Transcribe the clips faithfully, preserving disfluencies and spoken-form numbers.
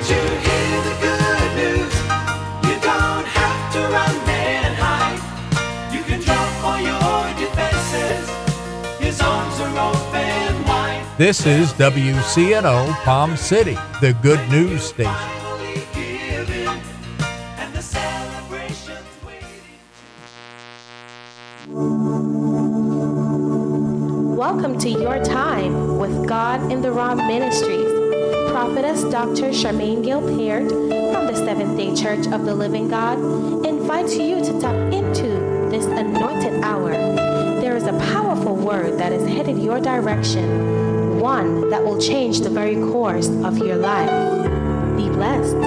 you hear the good news? You don't have to run and hide. You can drop all your defenses. His arms are open wide. This is W C N O Palm City, the good news station. Welcome to Your Time with God in the Raw Ministries. Prophetess Doctor Charmaine Gilpert from the Seventh-day Church of the Living God invites you to tap into this anointed hour. There is a powerful word that is headed your direction, one that will change the very course of your life. Be blessed.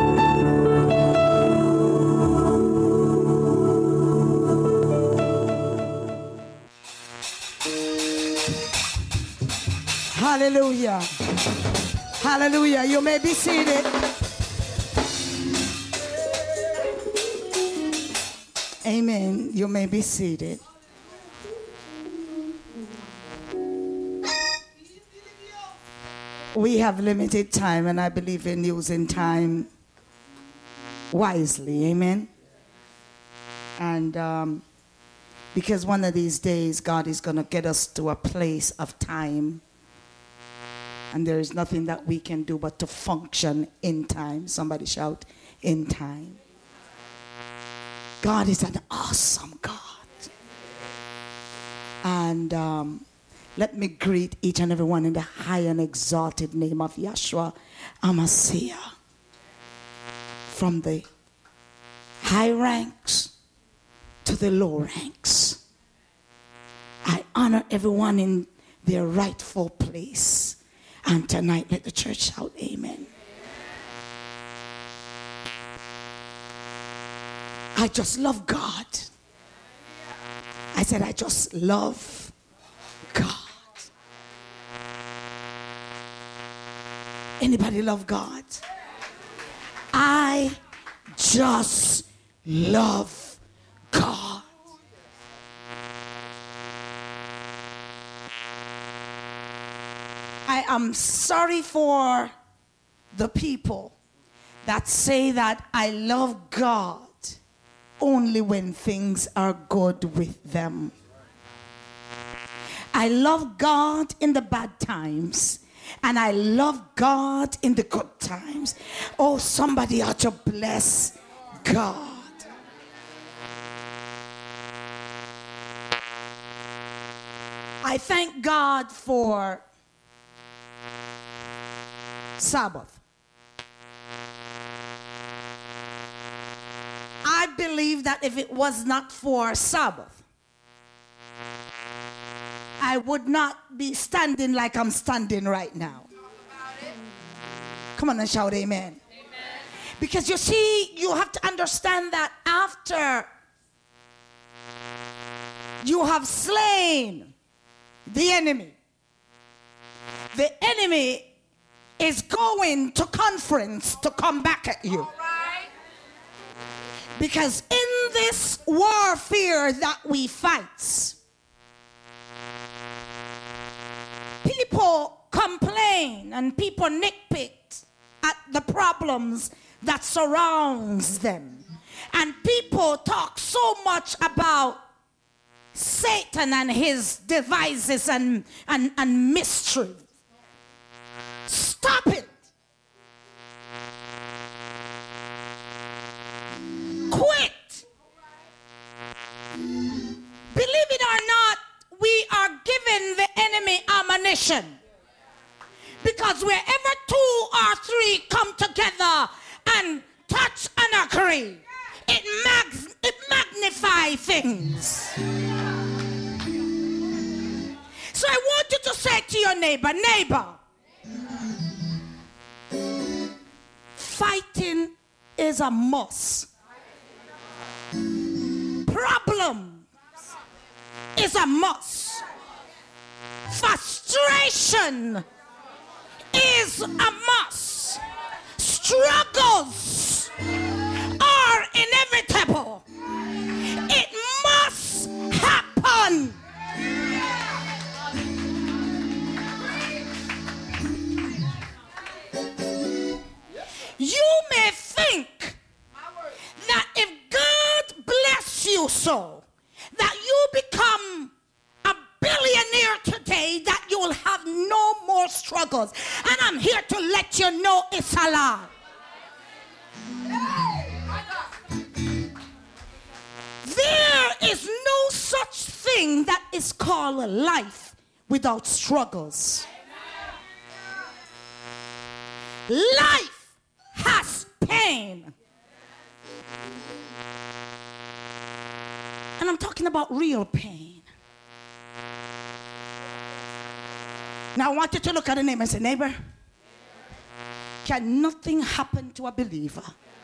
Hallelujah. Hallelujah. You may be seated. Amen. You may be seated. We have limited time, and I believe in using time wisely. Amen. And um, because one of these days, God is going to get us to a place of time. And there is nothing that we can do but to function in time. Somebody shout, in time. God is an awesome God. And um, let me greet each and everyone in the high and exalted name of Yeshua HaMashiach. From the high ranks to the low ranks. I honor everyone in their rightful place. And tonight, let the church shout amen. I just love God. I said, I just love God. Anybody love God? I just love God. I am sorry for the people that say that I love God only when things are good with them. I love God in the bad times, and I love God in the good times. Oh, somebody ought to bless God. I thank God for Sabbath. I believe that if it was not for Sabbath, I would not be standing like I'm standing right now. Come on and shout amen. Amen. Because you see, you have to understand that after you have slain the enemy, the enemy is going to conference to come back at you. Right. Because in this warfare that we fight, people complain and people nitpick at the problems that surrounds them. And people talk so much about Satan and his devices and, and, and mystery. Stop it. Quit. Believe it or not, we are giving the enemy ammunition. Because wherever two or three come together and touch and agree, it, mags, it magnifies things. So I want you to say to your neighbor, neighbor, fighting is a must. Problem is a must. Frustration is a must. Struggles are inevitable. It must happen. You struggles. And I'm here to let you know it's a lie. There is no such thing that is called a life without struggles. Life has pain. And I'm talking about real pain. Now I want you to look at the neighbor and say, neighbor, can nothing happen to a believer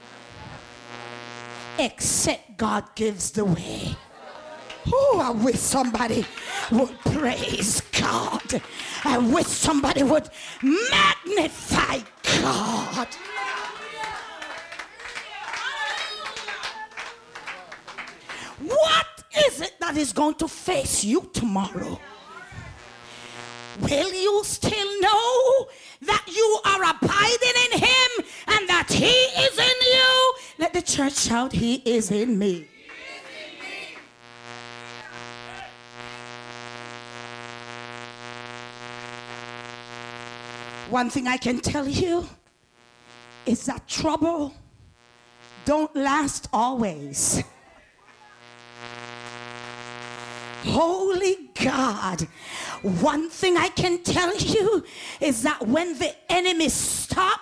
except God gives the way? Oh, I wish somebody would praise God. I wish somebody would magnify God. What is it that is going to face you tomorrow? Will you still know that you are abiding in him and that he is in you? Let the church shout, he is in me. One thing I can tell you is that trouble don't last always. Holy God, one thing I can tell you is that when the enemy stops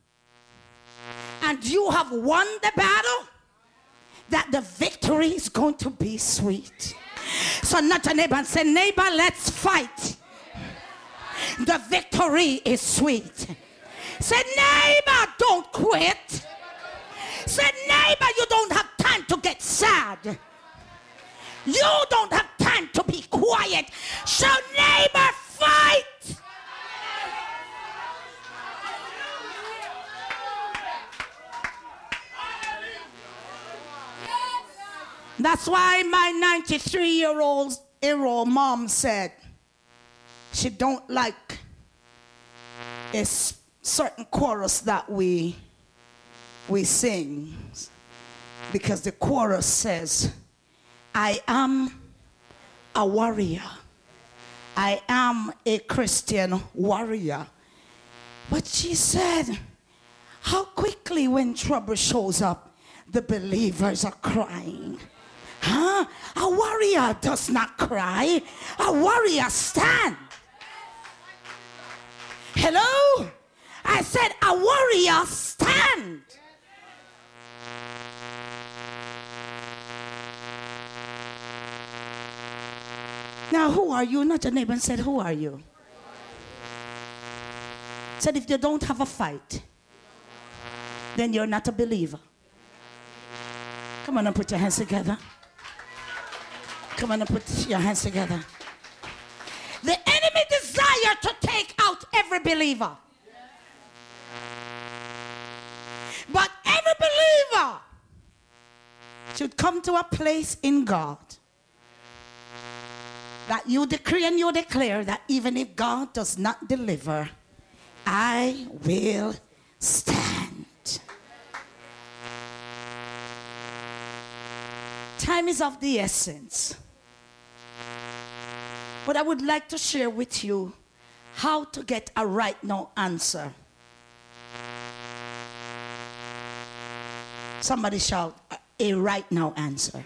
and you have won the battle, that the victory is going to be sweet. So not a neighbor and say, neighbor, let's fight. The victory is sweet. Say, neighbor, don't quit. Say, neighbor, you don't have time to get sad. You don't have time to be quiet. So neighbor, fight. That's why my ninety-three-year-old year-old mom said she don't like a certain chorus that we we sing, because the chorus says, I am a warrior. I am a Christian warrior. But she said, how quickly when trouble shows up, the believers are crying. Huh? A warrior does not cry. A warrior stands. Hello? I said a warrior stand. Now, who are you? Not your neighbor and said, who are you? Said, if you don't have a fight, then you're not a believer. Come on and put your hands together. Come on and put your hands together. The enemy desire to take out every believer. But every believer should come to a place in God that you decree and you declare that even if God does not deliver, I will stand. Time is of the essence. But I would like to share with you how to get a right now answer. Somebody shout, a right now answer.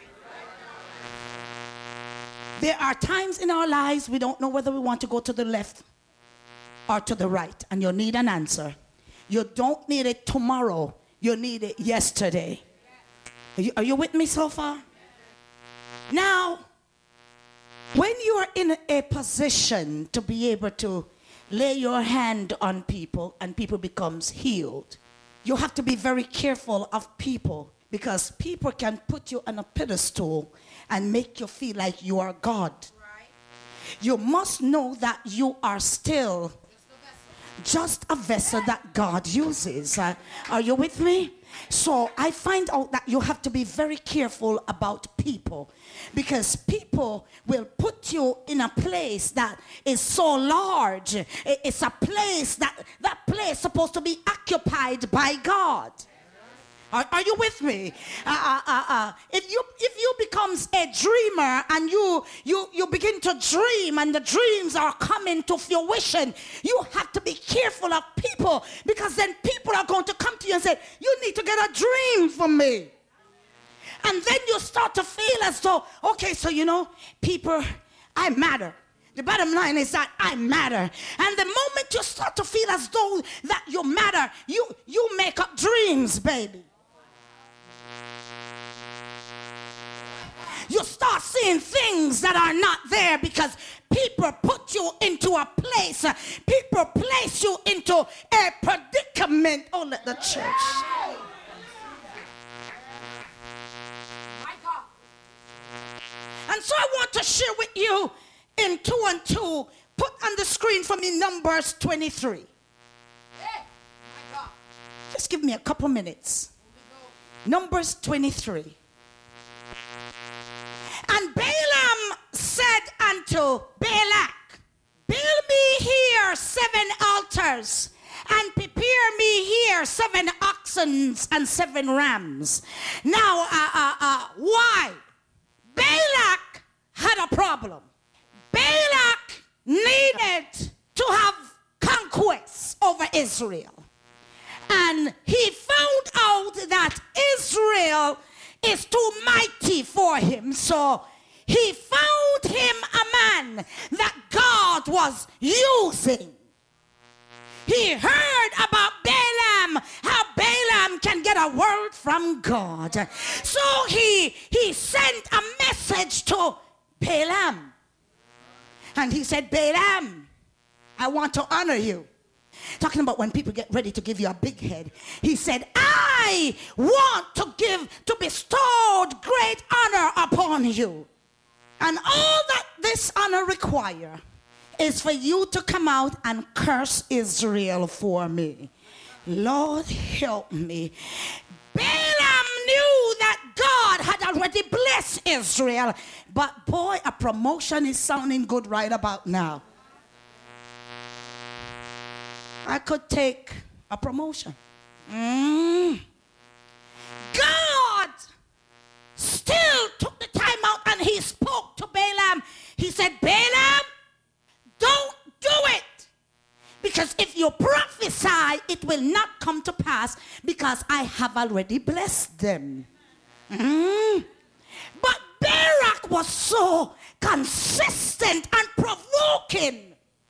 There are times in our lives we don't know whether we want to go to the left or to the right, and you need an answer. You don't need it tomorrow. You need it yesterday. Are you, are you with me so far? Now, when you are in a position to be able to lay your hand on people and people becomes healed, you have to be very careful of people, because people can put you on a pedestal and make you feel like you are God. Right. You must know that you are still just a vessel that God uses. Uh, are you with me? So I find out that you have to be very careful about people, because people will put you in a place that is so large. It's a place that that place is supposed to be occupied by God. Are, are you with me? Uh, uh, uh, uh. If you if you becomes a dreamer and you you you begin to dream and the dreams are coming to fruition, you have to be careful of people, because then people are going to come to you and say, you need to get a dream from me. And then you start to feel as though, okay, so you know, people, I matter. The bottom line is that I matter. And the moment you start to feel as though that you matter, you, you make up dreams, baby. You start seeing things that are not there because people put you into a place. People place you into a predicament. Oh, let the church. And so I want to share with you in two and two. Put on the screen for me Numbers twenty-three. Just give me a couple minutes. Numbers twenty-three. And Balaam said unto Balak, build me here seven altars, and prepare me here seven oxen and seven rams. Now, uh, uh, uh, why? Balak had a problem. Balak needed to have conquest over Israel. And he found out that Israel is too mighty for him. So he found him a man that God was using. He heard about Balaam, how Balaam can get a word from God. So he, he sent a message to Balaam. And he said, Balaam, I want to honor you. Talking about when people get ready to give you a big head. He said, I want to give, to bestow great honor upon you. And all that this honor require is for you to come out and curse Israel for me. Lord, help me. Balaam knew that God had already blessed Israel. But boy, a promotion is sounding good right about now. I could take a promotion. Mm. God still took the time out and he spoke to Balaam. He said, Balaam, don't do it. Because if you prophesy, it will not come to pass because I have already blessed them. Mm. But Barak was so consistent and provoking.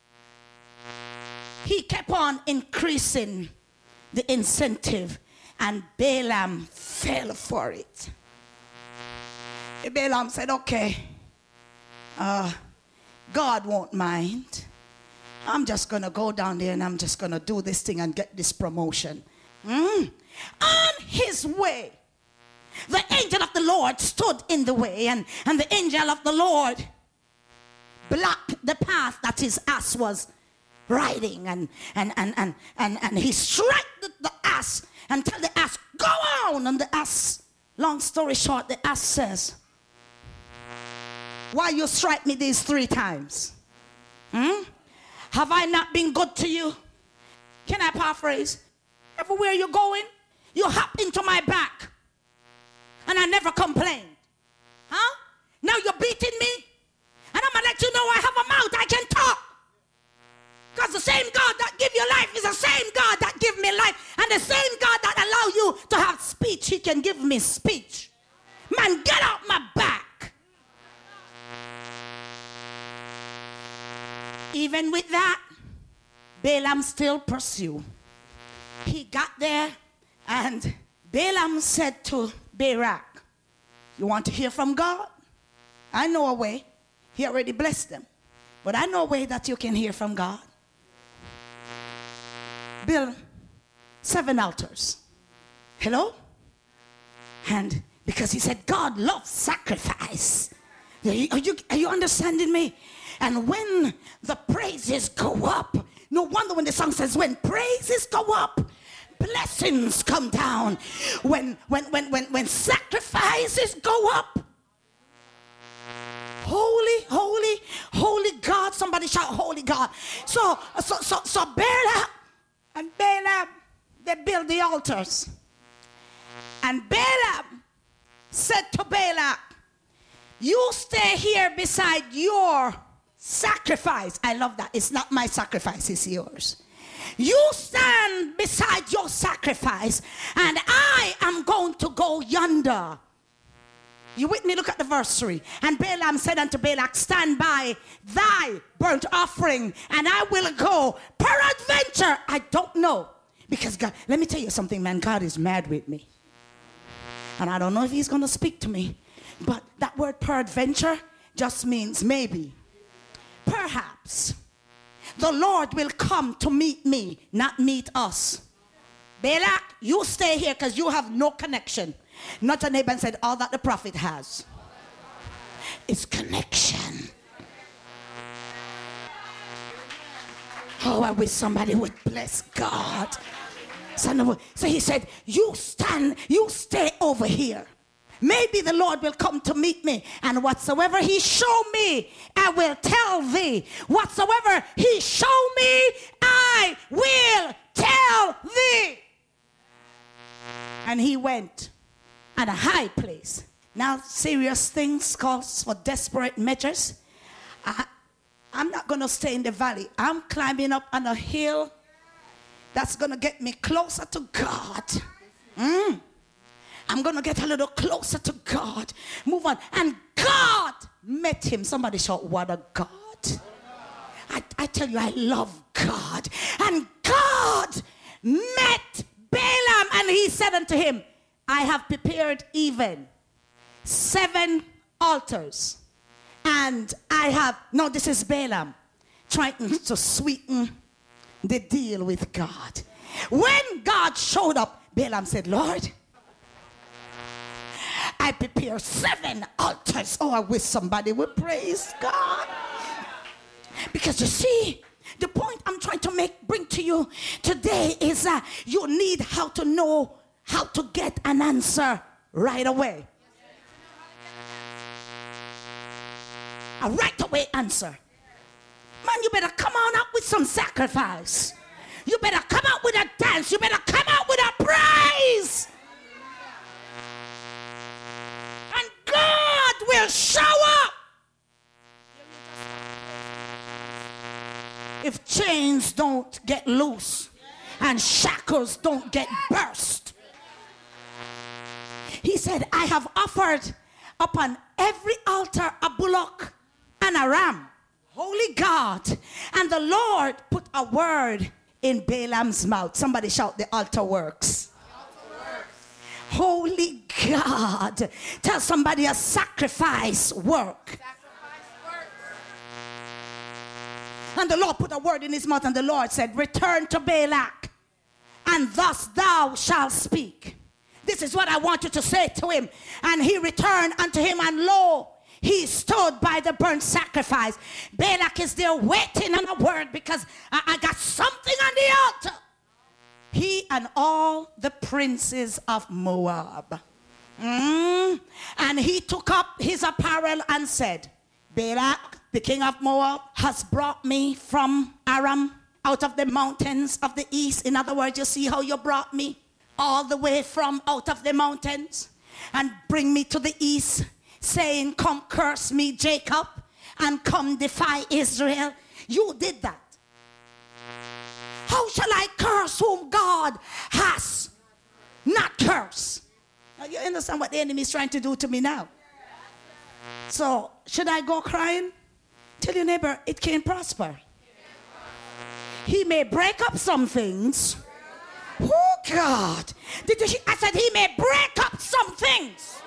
He kept on increasing the incentive, and Balaam fell for it. Balaam said, okay, uh, God won't mind. I'm just going to go down there and I'm just going to do this thing and get this promotion. Mm. On his way, the angel of the Lord stood in the way, and, and the angel of the Lord blocked the path that his ass was riding, and and and and and, and he struck the, the ass and tell the ass, go on. And the ass, long story short, the ass says, why you strike me these three times? Hmm? Have I not been good to you? Can I paraphrase? Everywhere you're going, you hop into my back, and I never complained. Huh? Now you're beating me, and I'm gonna let you know I have a mouth, I can talk. Because the same God that give you life is the same God that give me life. And the same God that allow you to have speech, he can give me speech. Man, get out my back. Even with that, Balaam still pursue. He got there, and Balaam said to Barak, you want to hear from God? I know a way. He already blessed them. But I know a way that you can hear from God. Build seven altars. Hello? And because he said God loves sacrifice. Are you, are you, are you understanding me? And when the praises go up, no wonder when the song says when praises go up, blessings come down. When when when when, when sacrifices go up, holy, holy, holy God. Somebody shout holy God. So so so so Balaam and Balaam, they build the altars. And Balaam said to Balak, you stay here beside your sacrifice. I love that. It's not my sacrifice, it's yours. You stand beside your sacrifice, and I am going to go yonder. You with me? Look at the verse three. And Balaam said unto Balak, stand by thy burnt offering, and I will go. Peradventure, I don't know. Because God, let me tell you something, man. God is mad with me. And I don't know if he's going to speak to me. But that word peradventure just means maybe. Perhaps the Lord will come to meet me, not meet us. Balak, you stay here because you have no connection. Not your neighbor and said, all that the prophet has is connection. Oh, I wish somebody would bless God. So he said, you stand, you stay over here. Maybe the Lord will come to meet me, and whatsoever he show me, I will tell thee. Whatsoever he show me, I will tell thee. And he went at a high place. Now, serious things calls for desperate measures. I, I'm not going to stay in the valley. I'm climbing up on a hill that's going to get me closer to God. Mm. I'm going to get a little closer to God. Move on. And God met him. Somebody shout, what a God. I, I tell you, I love God. And God met Balaam, and he said unto him, I have prepared even seven altars. And I have, no, this is Balaam trying to sweeten the deal with God. When God showed up, Balaam said, Lord, I prepare seven altars. Oh, I wish somebody would praise God. Because you see, the point I'm trying to make, bring to you today is that uh, you need how to know how to get an answer right away. A right away answer. Man, you better come on up with some sacrifice. You better come out with a dance. You better come out with a praise. And God will show up. If chains don't get loose and shackles don't get burst. He said, I have offered upon every altar a bullock and a ram. Holy God. And the Lord put a word in Balaam's mouth. Somebody shout, the altar works. The altar works. Holy God. Tell somebody, a sacrifice work. Sacrifice works. And the Lord put a word in his mouth, and the Lord said, return to Balak, and thus thou shalt speak. This is what I want you to say to him. And he returned unto him, and lo, he stood by the burnt sacrifice. Balak is there waiting on a word, because I, I got something on the altar. He and all the princes of Moab. Mm. And he took up his apparel and said, Balak, the king of Moab, has brought me from Aram, out of the mountains of the east. In other words, you see how you brought me all the way from out of the mountains and bring me to the east, saying, come curse me, Jacob, and come defy Israel. You did that. How shall I curse whom God has not cursed? Now you understand what the enemy is trying to do to me now. So should I go crying? Tell your neighbor, it can't prosper. He may break up some things. Oh God. Did you, I said he may break up some things.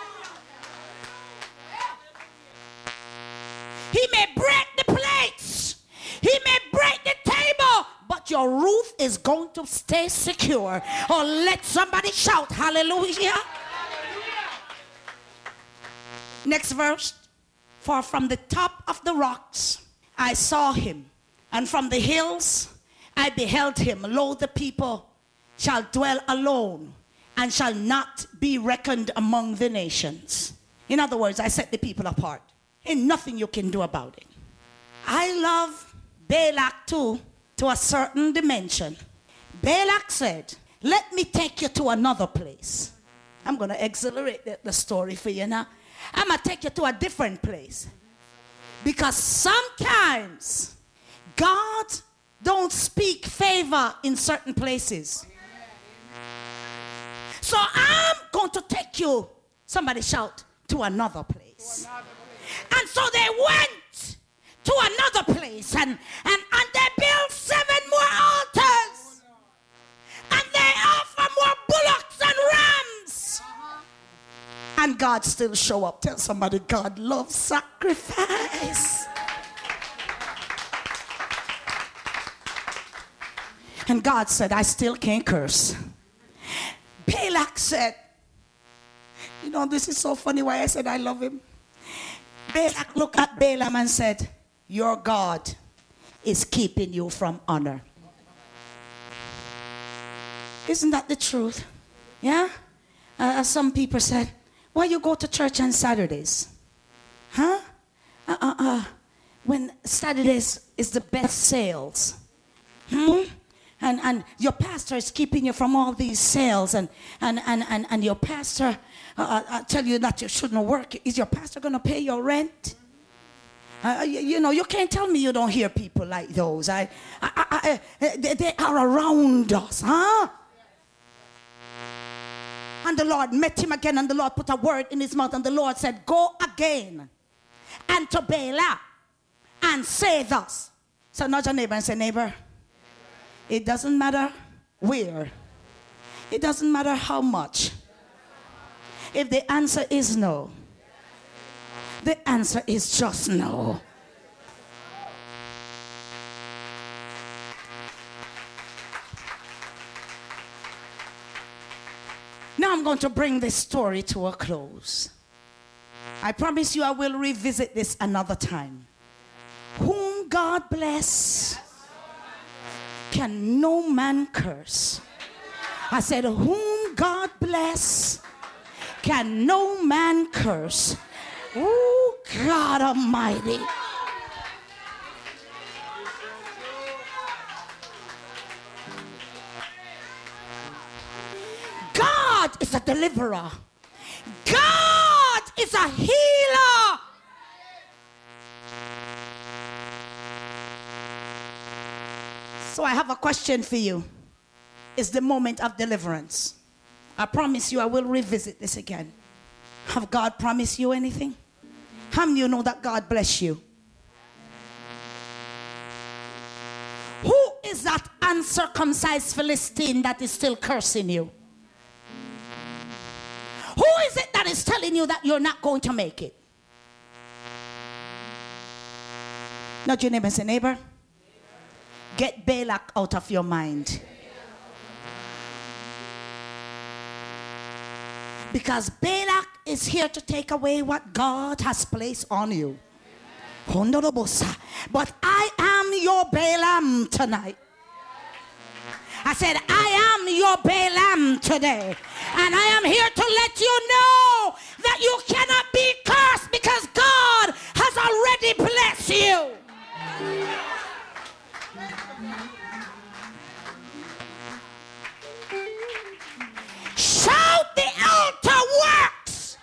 He may break the plates. He may break the table. But your roof is going to stay secure. Or let somebody shout hallelujah. Next verse. For from the top of the rocks I saw him, and from the hills I beheld him. Lo, the people shall dwell alone, and shall not be reckoned among the nations. In other words, I set the people apart. Ain't nothing you can do about it. I love Balak too, to a certain dimension. Balak said, let me take you to another place. I'm going to accelerate the, the story for you now. I'm going to take you to a different place. Because sometimes God don't speak favor in certain places. So I'm going to take you, somebody shout, to another place. And so they went to another place, and, and, and they built seven more altars. And they offer more bullocks and rams. And God still show up. Tell somebody, God loves sacrifice. And God said, I still can't curse. Balak said, you know, this is so funny why I said I love him. Balak looked at Balaam and said, your God is keeping you from honor. Isn't that the truth? Yeah? Uh, some people said, why you go to church on Saturdays? Huh? Uh, uh, uh, when Saturdays is the best sales. Hmm? And, and your pastor is keeping you from all these sales. And, and, and, and, and your pastor uh, uh, tell you that you shouldn't work. Is your pastor going to pay your rent? Uh, you, you know, you can't tell me you don't hear people like those. I, I, I, I, they, they are around us, huh? And the Lord met him again, and the Lord put a word in his mouth, and the Lord said, go again and to Balaam and say thus. So nudge your neighbor and say, neighbor, it doesn't matter where. It doesn't matter how much. If the answer is no, the answer is just no. Now I'm going to bring this story to a close. I promise you I will revisit this another time. Whom God bless, can no man curse. I said, whom God bless, can no man curse. Oh, God Almighty. God is a deliverer. God is a healer. So I have a question for you. It's the moment of deliverance. I promise you I will revisit this again. Have God promised you anything? How many of you know that God bless you? Who is that uncircumcised Philistine that is still cursing you? Who is it that is telling you that you're not going to make it? Not your neighbor, say, neighbor, get Balak out of your mind. Because Balak is here to take away what God has placed on you. But I am your Balaam tonight. I said, I am your Balaam today. And I am here to let you know that you cannot be cursed because God has already blessed you. Shout, the altar works.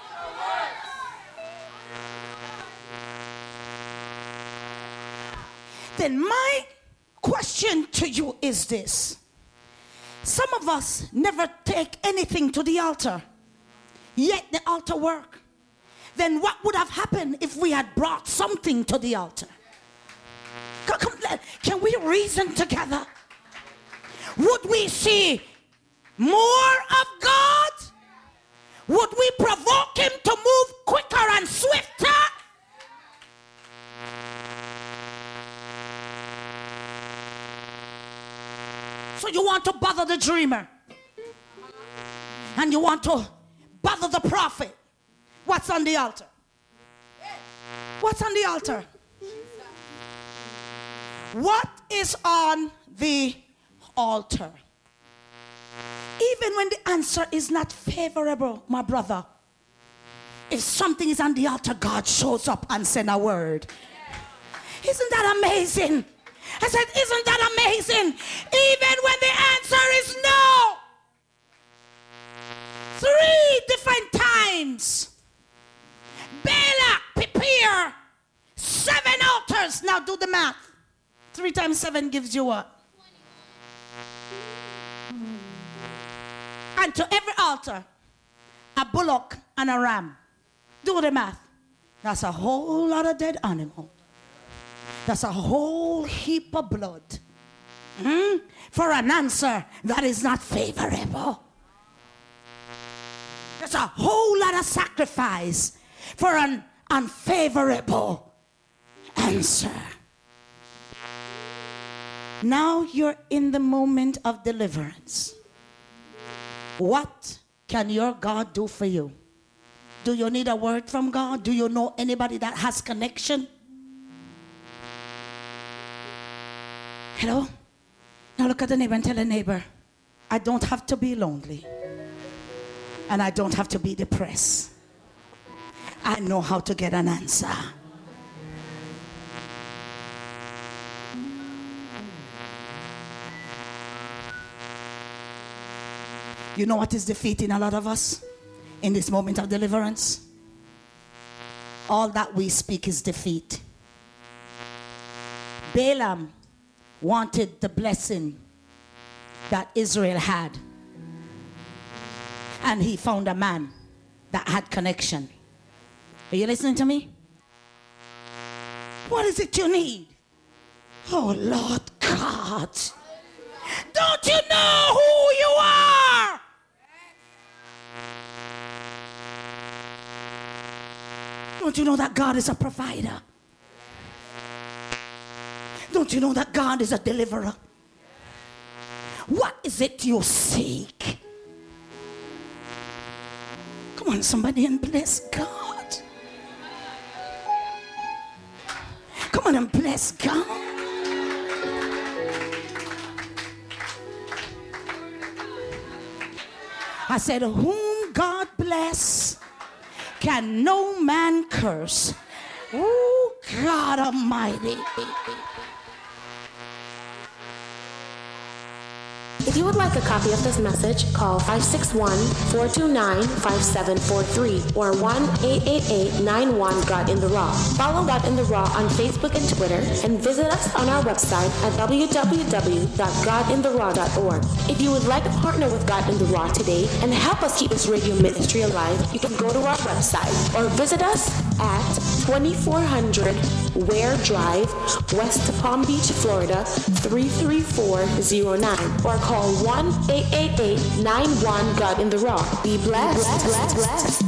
Then my question to you is this. Some of us never take anything to the altar, yet the altar work. Then what would have happened if we had brought something to the altar? Come, come, can we reason together? Would we see more of God? Would we provoke him to move quicker and swifter? So you want to bother the dreamer, and you want to bother the prophet. What's on the altar? What's on the altar? What is on the altar? Even when the answer is not favorable, my brother, if something is on the altar, God shows up and sends a word. Isn't that amazing? I said, isn't that amazing? Even when the answer is no. Three three times seven gives you what? And to every altar, a bullock and a ram. Do the math. That's a whole lot of dead animal. That's a whole heap of blood. Hmm? For an answer that is not favorable. That's a whole lot of sacrifice for an unfavorable answer. Now you're in the moment of deliverance. What can your God do for you? Do you need a word from God? Do you know anybody that has connection? Hello? Now look at the neighbor and tell the neighbor, I don't have to be lonely. And I don't have to be depressed. I know how to get an answer. You know what is defeating a lot of us in this moment of deliverance? All that we speak is defeat. Balaam wanted the blessing that Israel had. And he found a man that had connection. Are you listening to me? What is it you need? Oh, Lord God. Don't you know who you are? Don't you know that God is a provider? Don't you know that God is a deliverer? What is it you seek? Come on, somebody, and bless God. Come on and bless God. I said, whom God bless, can no man curse. Oh, God Almighty. If you would like a copy of this message, call five six one, four two nine, five seven four three or one eight eight eight, nine one, God in the Raw. Follow God in the Raw on Facebook and Twitter, and visit us on our website at w w w dot god in the raw dot org. If you would like to partner with God in the Raw today and help us keep this radio ministry alive, you can go to our website or visit us at twenty-four hundred Ware Drive, West Palm Beach, Florida, three three four zero nine, or call one eight eight eight, nine one, God in the Raw. Be blessed, blessed, blessed.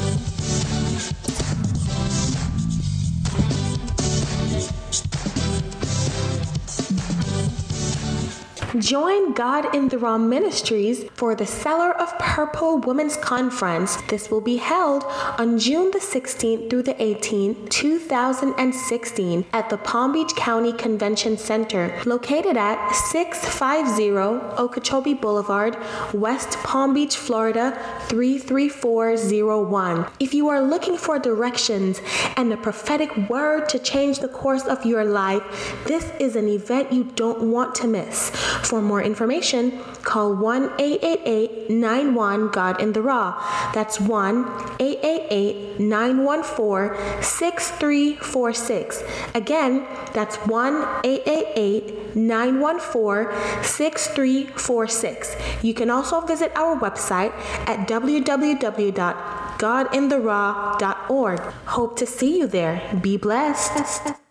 Join God in the Raw Ministries for the Seller of Purple Women's Conference. This will be held on June the sixteenth through the eighteenth, two thousand sixteen at the Palm Beach County Convention Center, located at six fifty Okeechobee Boulevard, West Palm Beach, Florida, three three four zero one. If you are looking for directions and a prophetic word to change the course of your life, this is an event you don't want to miss. For more information, call one eight eight eight, nine one, God in the Raw. That's one eight eight eight, nine one four, six three four six. Again, that's one eight eight eight, nine one four, six three four six. You can also visit our website at w w w dot god in the raw dot org. Hope to see you there. Be blessed.